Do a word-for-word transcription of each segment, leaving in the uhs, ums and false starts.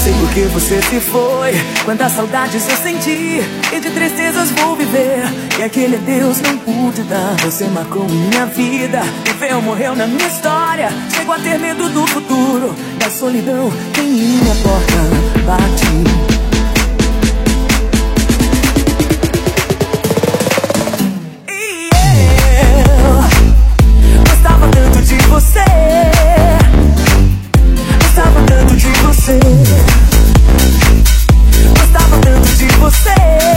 sei por que você se foi, quantas saudades eu senti, e de tristezas vou viver, e aquele Deus não pude dar. Você marcou minha vida, viveu, morreu na minha história. Chego a ter medo do futuro, da solidão que em minha porta bate. Gostava tanto de você, gostava tanto de você, gostava tanto de você,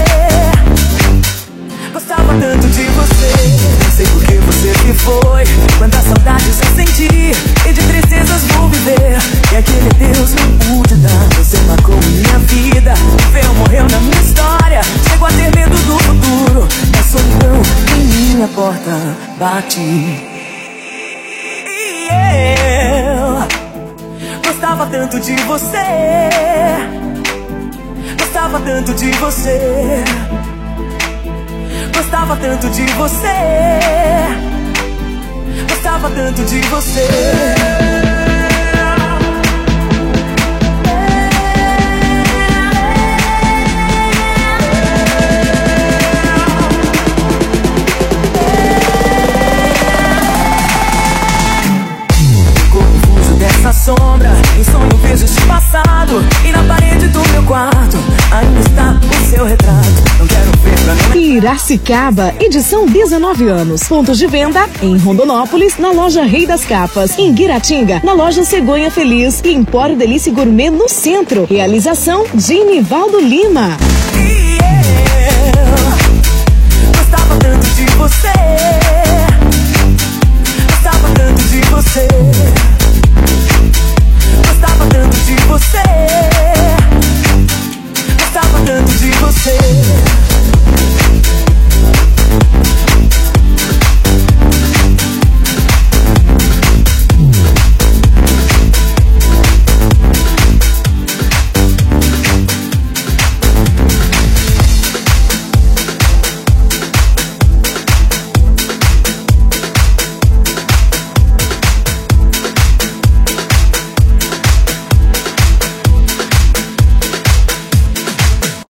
gostava tanto de você. Não sei por que você se foi, quantas saudades eu senti, e de tristezas vou viver, e aquele Deus não pude dar. Você marcou minha vida, viveu, morreu na minha história. Chego a ter medo do futuro, da solidão em minha porta bate. Eu gostava tanto de você, gostava tanto de você, gostava tanto de você, gostava tanto de você. Essa sombra, em sonho vejo este passado, e na parede do meu quarto ainda está o seu retrato. Não quero ver pra não... Piracicaba, edição dezenove anos. Pontos de venda em Rondonópolis, na loja Rei das Capas, em Guiratinga, na loja Cegonha Feliz e Empório Delícia Gourmet no centro. Realização de Nivaldo Lima. E eu gostava tanto de você, gostava tanto de você, gostava tanto de você, gostava tanto de você.